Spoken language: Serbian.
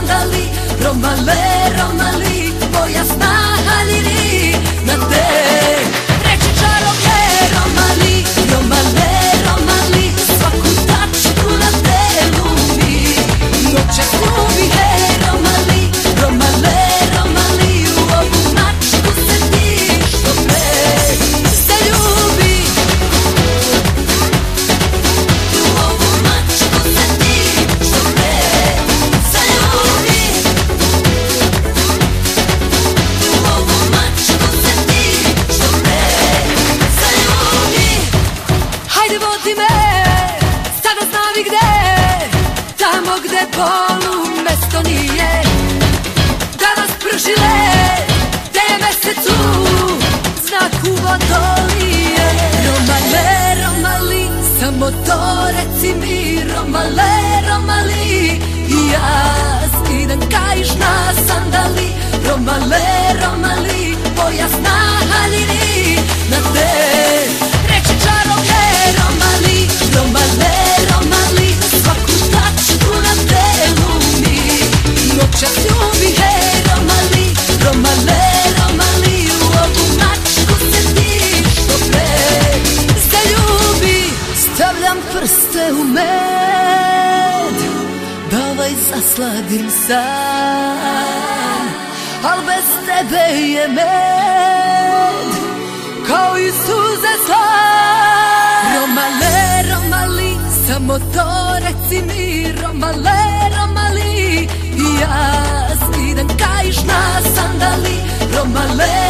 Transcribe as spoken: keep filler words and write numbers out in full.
sandali. Romale, Romali, moja snaha liri na te reči čarobne. Romali, Romale, Romali, svaku tačku na telu mi noćas ljubi. Hej Romali, Romale, Romali, u ovu mačku se ti što pre zaljubi. U ovu mačku se ti što pre zaljubi. U ovu mačku se ti što pre zaljubi. Hajde vodi me, sada znavi gde, tamo gde bolu mesto nije, da nas prži led, gde je mesecu znak u vodolije. Romale, Romali, samo to reci mi. Romale, Romali, i ja skidam kaiš na sandali. Romale, Romali, moja snaha liri na te reči čarobne. Romali, Romale, Romali, svaku tačku na telu mi noćas ljubi. Hej Romali, Romale, Romali, u ovu mačku se ti što pre zaljubi. Stavljam prste u med, da ovaj zasladim san, al bez tebe je med kao i suze slan. Romale, Romali, samo to reci mi. Romale, Romali, i ja skidam kaiš na sandali. Romale,